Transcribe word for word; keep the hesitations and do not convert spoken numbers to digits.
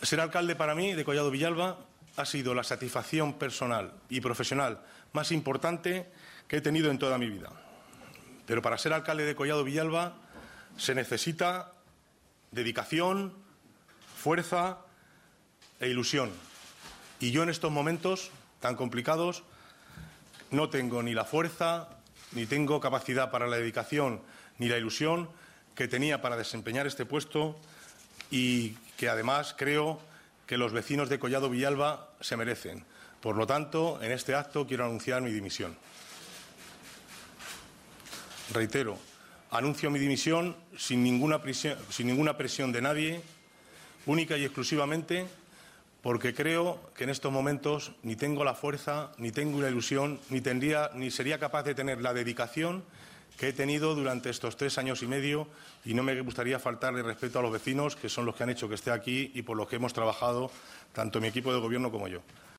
Ser alcalde para mí de Collado Villalba ha sido la satisfacción personal y profesional más importante que he tenido en toda mi vida. Pero para ser alcalde de Collado Villalba se necesita dedicación, fuerza e ilusión. Y yo en estos momentos tan complicados no tengo ni la fuerza, ni tengo capacidad para la dedicación, ni la ilusión que tenía para desempeñar este puesto y que además creo que los vecinos de Collado Villalba se merecen. Por lo tanto, en este acto quiero anunciar mi dimisión. Reitero, anuncio mi dimisión sin ninguna presión, sin ninguna presión de nadie, única y exclusivamente porque creo que en estos momentos ni tengo la fuerza, ni tengo la ilusión, ni tendría, ni sería capaz de tener la dedicación que he tenido durante estos tres años y medio, y no me gustaría faltarle respeto a los vecinos, que son los que han hecho que esté aquí y por los que hemos trabajado tanto mi equipo de gobierno como yo.